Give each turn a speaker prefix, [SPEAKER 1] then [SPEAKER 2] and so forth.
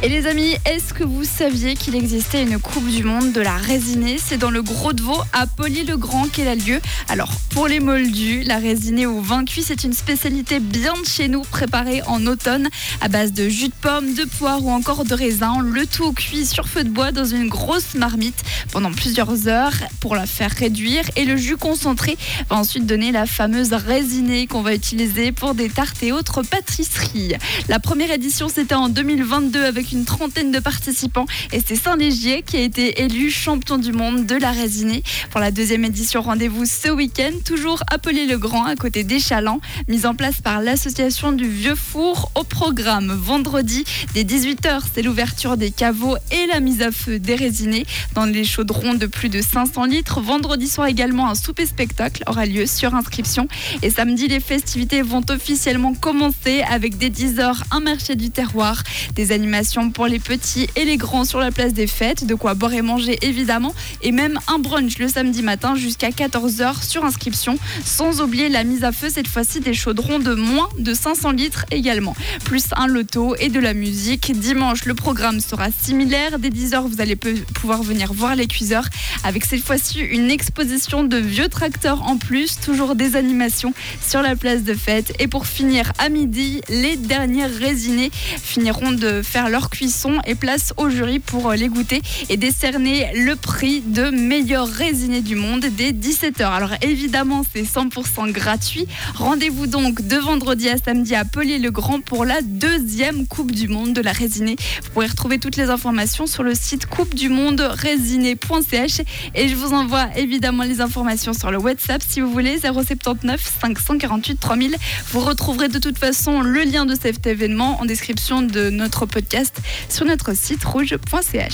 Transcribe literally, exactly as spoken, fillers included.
[SPEAKER 1] Et les amis, est-ce que vous saviez qu'il existait une Coupe du Monde de la résinée ? C'est dans le Gros-de-Vaud à Poly-le-Grand qu'elle a lieu. Alors, pour les moldus, la résinée au vin cuit, c'est une spécialité bien de chez nous, préparée en automne à base de jus de pomme, de poire ou encore de raisin. Le tout cuit sur feu de bois dans une grosse marmite pendant plusieurs heures pour la faire réduire. Et le jus concentré va ensuite donner la fameuse résinée qu'on va utiliser pour des tartes et autres pâtisseries. La première édition, c'était en deux mille vingt-deux avec une trentaine de participants et c'est Saint-Légier qui a été élu champion du monde de la résinée. Pour la deuxième édition, rendez-vous ce week-end, toujours à Poly-le-Grand, à côté d'Échallens, mise en place par l'association du Vieux Four. Au programme, vendredi, dès dix-huit heures, c'est l'ouverture des caveaux et la mise à feu des résinés dans les chaudrons de plus de cinq cents litres. Vendredi soir également, un souper-spectacle aura lieu sur inscription. Et samedi, les festivités vont officiellement commencer avec dès dix heures un marché du terroir, des animations pour les petits et les grands sur la place des fêtes, de quoi boire et manger évidemment, et même un brunch le samedi matin jusqu'à quatorze heures sur inscription, sans oublier la mise à feu cette fois-ci des chaudrons de moins de cinq cents litres également, plus un loto et de la musique. Dimanche, le programme sera similaire. Dès dix heures, vous allez pe- pouvoir venir voir les cuiseurs avec cette fois-ci une exposition de vieux tracteurs en plus, toujours des animations sur la place de fête. Et pour finir à midi, les dernières résinées finiront de faire leur cuisson et place au jury pour les goûter et décerner le prix de meilleur résiné du monde dès dix-sept heures. Alors évidemment, c'est cent pour cent gratuit. Rendez-vous donc de vendredi à samedi à Poly-le-Grand pour la deuxième Coupe du Monde de la résinée. Vous pourrez retrouver toutes les informations sur le site coupe du monde résinée point c h et je vous envoie évidemment les informations sur le WhatsApp si vous voulez, zéro sept neuf cinq cent quarante-huit trois mille. Vous retrouverez de toute façon le lien de cet événement en description de notre podcast sur notre site rouge point c h.